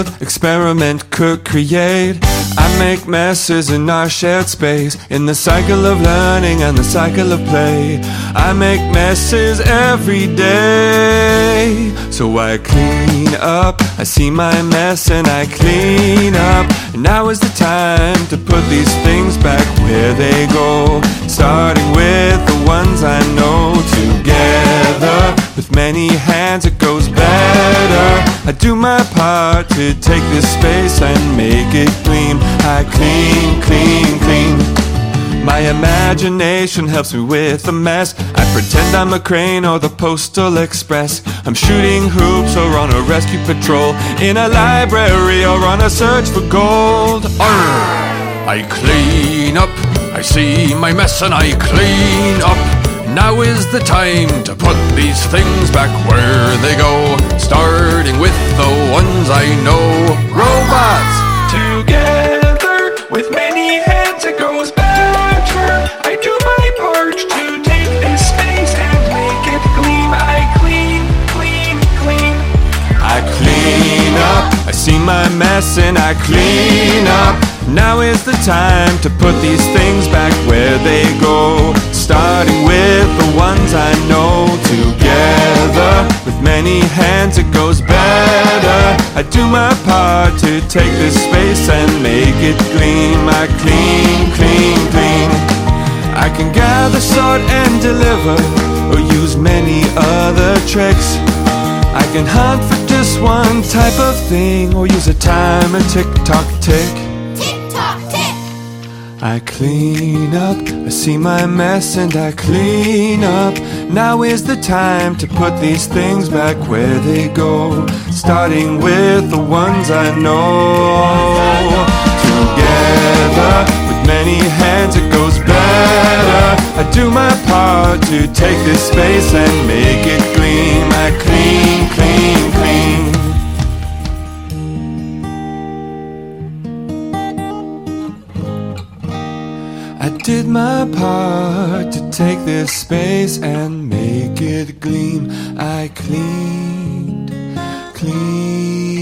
experiment, could create. I make messes in our shared space, in the cycle of learning and the cycle of play. I make messes every day, so I clean up. I see my mess and I clean up. And now is the time to put these things back where they go, starting with the ones I know. Together, with many hands it goes better. I do my part to take this space and make it gleam. I clean, clean, clean. My imagination helps me with the mess. I pretend I'm a crane or the Postal Express. I'm shooting hoops or on a rescue patrol, in a library or on a search for gold. I clean up, I see my mess and I clean up. Now is the time to put these things back where they go, starting with the ones I know. Robots! Together, with many hands it goes better. I do my part to take this space and make it gleam. I clean, clean, clean. I clean up, I see my mess and I clean up. Now is the time to put these things back where they go, starting with the ones I know. Together, with many hands it goes better. I do my part to take this space and make it gleam. I clean, clean, clean. I can gather, sort and deliver, or use many other tricks. I can hunt for just one type of thing, or use a timer, tick-tock, tick. I clean up, I see my mess and I clean up. Now is the time to put these things back where they go, starting with the ones I know. Together, with many hands it goes better. I do my part to take this space and make it gleam. I clean, clean, clean. I did my part to take this space and make it gleam. I cleaned, clean.